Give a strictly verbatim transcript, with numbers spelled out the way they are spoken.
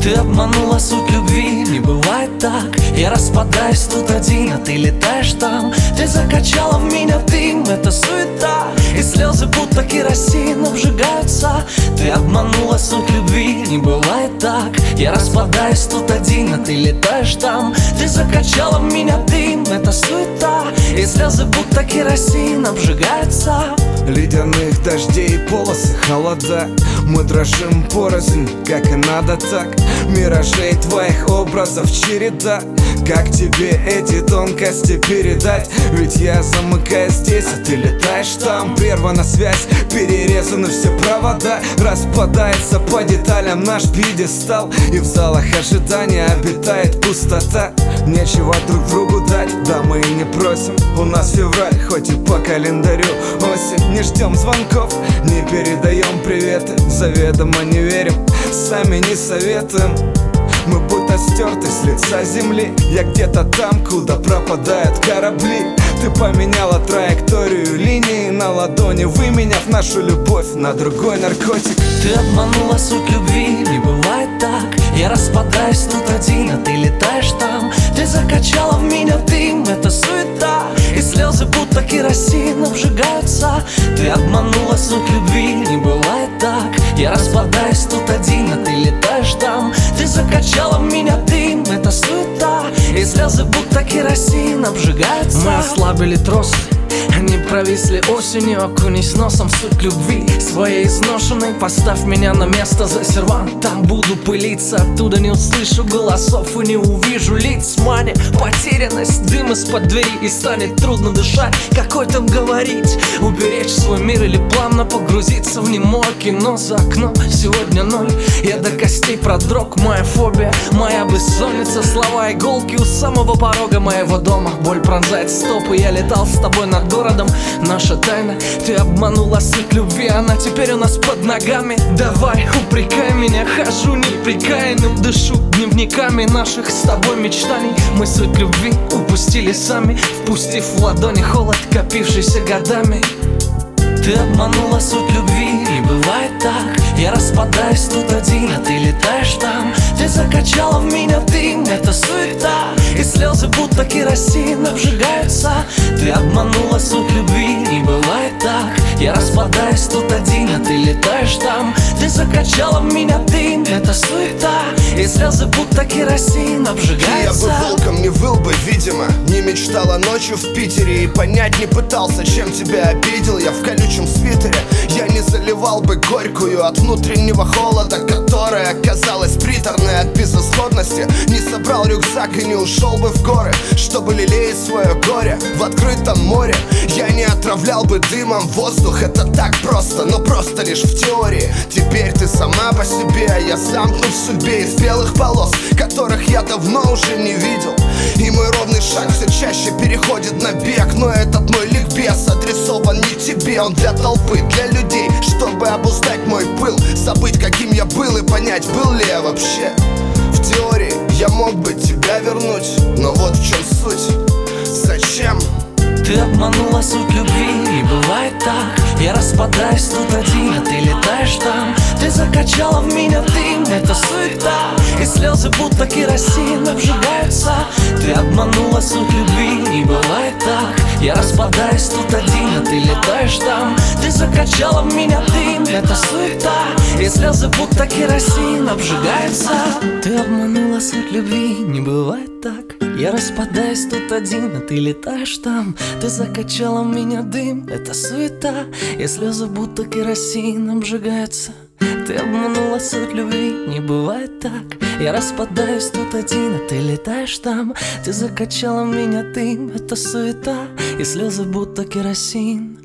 Ты обманула суть любви, не бывает так. Я распадаюсь тут один, а ты летаешь там. Ты закачала в меня дым, это суета, и слезы будто керосин обжигаются. Ты обманула суть любви, не бывает так. Я распадаюсь тут один, а ты летаешь там. Ты закачала в меня дым, это суета, и слезы будто керосин обжигаются. Ледяных дождей и полосы холода, мы дрожим порознь, как и надо так. Миражей твоих образов череда, как тебе эти тонкости передать? Ведь я замыкаюсь здесь, а ты летаешь там. Прервана связь, перерезаны все провода, распадается по деталям наш пьедестал, и в залах ожидания обитает пустота. Нечего друг другу дать, да мы и не просим. У нас февраль, хоть и по календарю осень. Не ждем звонков, не передаем приветы, заведомо не верим, сами не советуем. Мы будто стерты с лица земли. Я где-то там, куда пропадают корабли. Ты поменяла траекторию линии на ладони, выменяв нашу любовь на другой наркотик. Ты обманула суть любви, не бывает так. Я распадаюсь тут один, а ты летаешь там. Ты закачала в меня дым, это суета, и слезы будто керосин обжигаются. Ты обманула суть любви, не бывает так. Я распадаюсь тут один, а ты летаешь там. Ты закачала в меня дым, это суета, и слезы будто керосин обжигаются. Мы ослабили тросы, они провисли осенью. Окунись носом в суть любви своей изношенной. Поставь меня на место за сервант, там буду пылиться. Оттуда не услышу голосов и не увижу лиц. Маня, потерянность, дым из-под двери, и станет трудно дышать. Какой там говорить? Уберечь свой мир или плавно погрузиться в немое кино за окном. Сегодня ноль, я до костей продрог. Моя фобия, моя бессонница, слова иголки у самого порога моего дома. Боль пронзает стопы, я летал с тобой над городом. Наша тайна, ты обманула суть любви, она теперь у нас под ногами. Давай, упрекай меня, хожу неприкаянным, дышу дневниками наших с тобой мечтаний. Мы суть любви упустили сами, впустив в ладони холод, копившийся годами. Ты обманула суть любви, не бывает так. Я распадаюсь тут один, а ты летаешь там. Ты закачала в меня дым, это суета, и слезы будто керосин обжигаются. Ты обманула суть любви, не бывает так. Я распадаюсь тут один, а ты летаешь там. Ты закачала в меня дым, это суета, и слезы будто керосин обжигаются. Я бы волком не выл бы, видимо, не мечтала ночью в Питере, и понять не пытался, чем тебя обидел. Я в колючем свитере, я не заливал бы горькую от внутреннего холода, которая оказалась приторной от безысходности. Не собрал рюкзак и не ушел бы в горы, чтобы лелеять свое горе в открытом море. Я не отравлял бы дымом воздух, это так просто, но просто лишь в теории. Теперь ты сама по себе, а я замкнут в судьбе из белых полос, которых я давно уже не видел. И мой ровный шаг все чаще переходит на бег, но этот мой ликбез адресован не тебе, он для толпы, для людей, чтобы обуздать мой пыл, забыть, каким я был, и понять, был ли я вообще. В теории я мог бы тебя вернуть, но вот в чем суть. Зачем? Ты обманула суть любви, не бывает так. Я распадаюсь тут один, а ты летаешь там. Ты закачала в меня дым, это суета, и слезы будто керосин обжигаются. Ты обманула суть любви, не бывает так. Я распадаюсь тут один, а ты летаешь там. Ты закачала в меня дым, это суета, и слезы будто керосин обжигаются. Ты обманула суть любви, не бывает так. Я распадаюсь тут один, а ты летаешь там. Ты закачала в меня дым, это суета, и слезы будто керосин обжигаются. Ты обманула суть любви, не бывает так. Я распадаюсь тут один, а ты летаешь там. Ты закачала в меня дым, это суета, и слезы будто керосин